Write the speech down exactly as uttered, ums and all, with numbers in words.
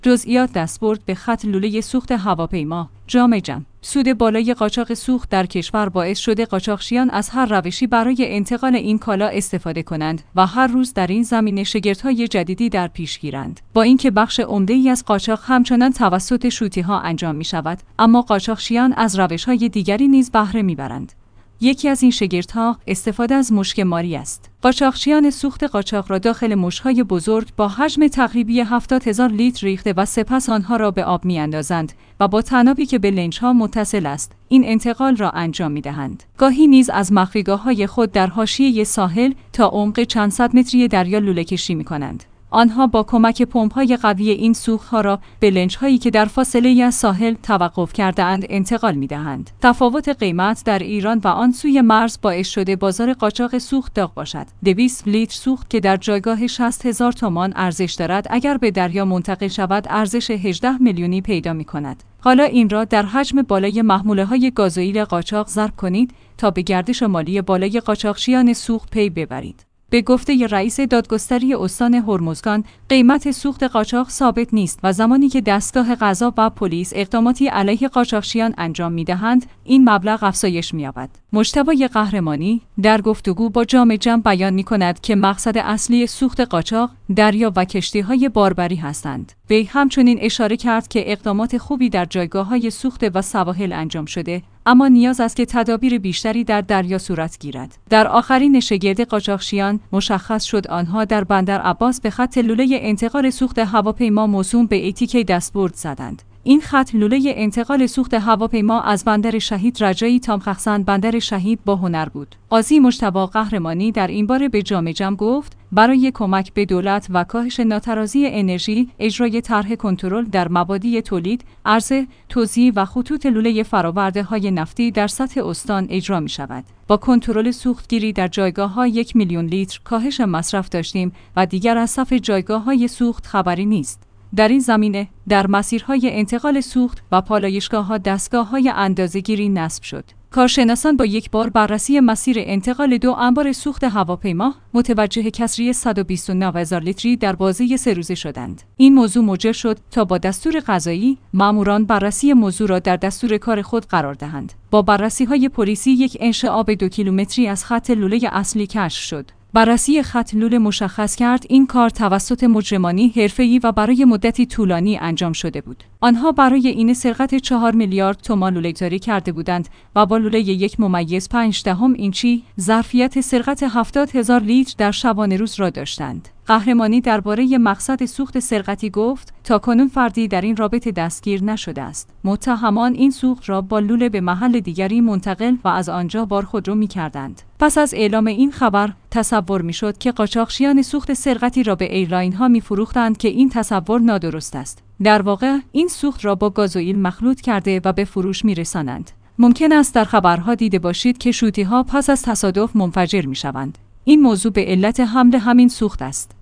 جزئیات دستبرد به خط لوله سوخت هواپیما. جام جم. سود بالای قاچاق سوخت در کشور باعث شده قاچاقچیان از هر روشی برای انتقال این کالا استفاده کنند و هر روز در این زمینه شگفت‌های جدیدی در پیش گیرند. با اینکه بخش عمده‌ای از قاچاق همچنان توسط شوتی‌ها انجام می‌شود، اما قاچاقچیان از روش‌های دیگری نیز بهره می‌برند. یکی از این شگردها استفاده از مشک ماری است. قاچاقچیان سوخت قاچاق را داخل مشک‌های بزرگ با حجم تقریبی هفتاد هزار لیتر ریخته و سپس آنها را به آب می‌اندازند و با طنابی که به لنج‌ها متصل است، این انتقال را انجام می‌دهند. گاهی نیز از مخفیگاه‌های خود در حاشیه ساحل تا عمق چند صد متری دریا لوله‌کشی می‌کنند. آنها با کمک پمپ‌های قوی این سوخت‌ها را به لنج‌هایی که در فاصله از ساحل توقف کرده‌اند انتقال می‌دهند. تفاوت قیمت در ایران و آن سوی مرز باعث شده بازار قاچاق سوخت داغ باشد. دویست لیتر سوخت که در جایگاه شصت هزار تومان ارزش دارد، اگر به دریا منتقل شود ارزش هجده میلیونی پیدا می‌کند. حالا این را در حجم بالای محموله‌های گازوئیل قاچاق ضرب کنید تا به گردش مالی بالای قاچاقچیان سوخت پی ببرید. به گفته رئیس دادگستری استان هرمزگان، قیمت سوخت قاچاق ثابت نیست و زمانی که دستگاه قضا و پلیس اقداماتی علیه قاچاقچیان انجام می‌دهند، این مبلغ افزایش می‌یابد. مجتبی قهرمانی در گفتگو با جام جم بیان می‌کند که مقصد اصلی سوخت قاچاق دریا و کشتی‌های باربری هستند. وی همچنین اشاره کرد که اقدامات خوبی در جایگاه‌های سوخت و سواحل انجام شده، اما نیاز است که تدابیر بیشتری در دریا صورت گیرد. در آخرین شگرد قاچاقچیان مشخص شد آنها در بندر عباس به خط لوله انتقال سوخت هواپیما موسوم به ایتیکی دستبرد زدند. این خط لوله انتقال سوخت هواپیما از بندر شهید رجایی تا مخزن بندر شهید با هنر بود. قاضی مجتبی قهرمانی در این باره به جام جم گفت برای کمک به دولت و کاهش ناترازی انرژی، اجرای طرح کنترل در مبادی تولید، عرضه، توزیع و خطوط لوله فرآورده‌های نفتی در سطح استان اجرا می شود. با کنترل سوختگیری در جایگاه‌ها یک میلیون لیتر کاهش مصرف داشتیم و دیگر از صف جایگاه‌های سوخت خبری نیست. در این زمینه در مسیرهای انتقال سوخت و پالایشگاه‌ها دستگاه‌های اندازه‌گیری نصب شد. کارشناسان با یک بار بررسی مسیر انتقال دو انبار سوخت هواپیما متوجه کسری صد و بیست و نه هزار لیتری در بازه سه روزه شدند. این موضوع موجب شد تا با دستور قضایی ماموران بررسی موضوع را در دستور کار خود قرار دهند. با بررسی‌های پلیسی یک انشعاب دو کیلومتری از خط لوله اصلی کشف شد. بررسی خط لوله مشخص کرد این کار توسط مجرمانی حرفه‌ای و برای مدتی طولانی انجام شده بود. آنها برای این سرقت چهار میلیارد تومان لوله‌گذاری کرده بودند و با لوله یک ممیز پنج دهم اینچی ظرفیت سرقت هفتاد هزار لیتر در شبانه روز را داشتند. قهرمانی درباره مقصد سوخت سرقتی گفت تاکنون فردی در این رابطه دستگیر نشده است. متهمان این سوخت را با لوله به محل دیگری منتقل و از آنجا بارخودرو می‌کردند. پس از اعلام این خبر تصور می‌شد که قاچاقچیان سوخت سرقتی را به ایرلاین‌ها می‌فروختند که این تصور نادرست است. در واقع این سوخت را با گازوئیل مخلوط کرده و به فروش می‌رسانند. ممکن است در خبرها دیده باشید که شوتی‌ها پس از تصادف منفجر می‌شوند. این موضوع به علت حمل همین سوخت است.